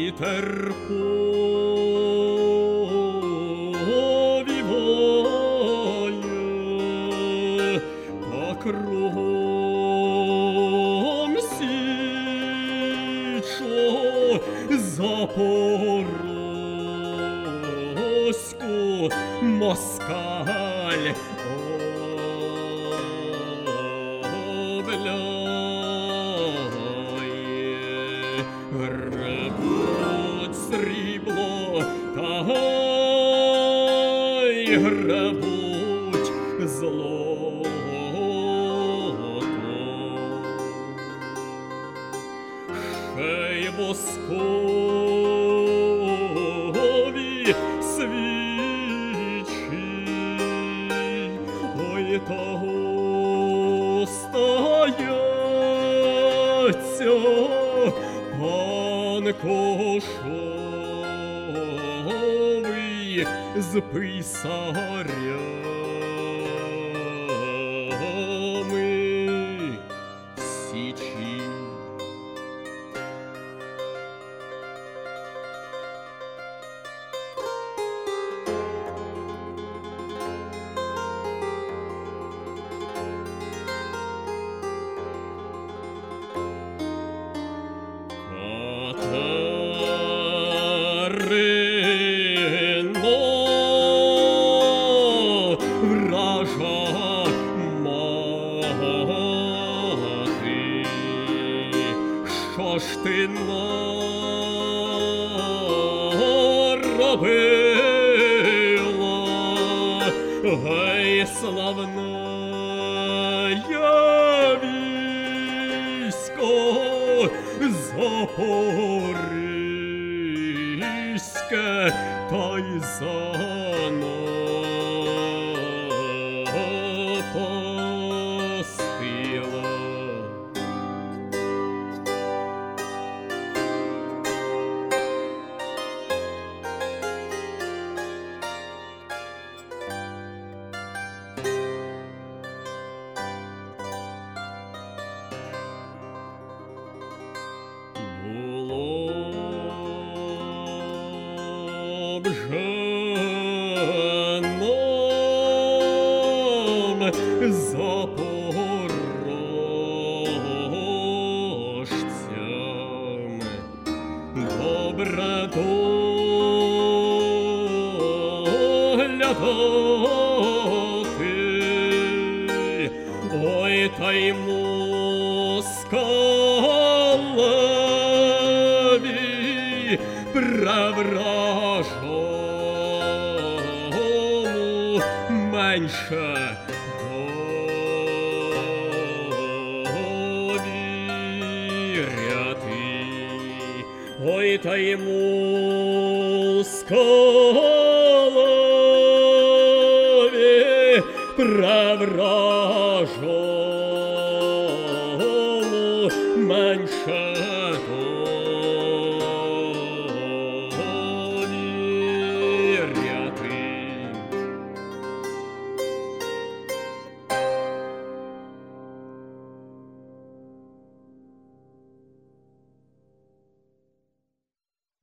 вітер повіває, та кругом січо Запорозьку москаль обляє. Гребуть срібло, та й гребуть злото. Ще й воскові свічі, ой, того стається пан Кошовий з писарями в січі. Катерино, вража мати, що ж ти наробила, гей, славна військо Запорізьке, та й занапастила. Було б же нам запорожцям добре доглядати, ой, та й москалеві превражому менше довіряти, ой, та й москалеві превражому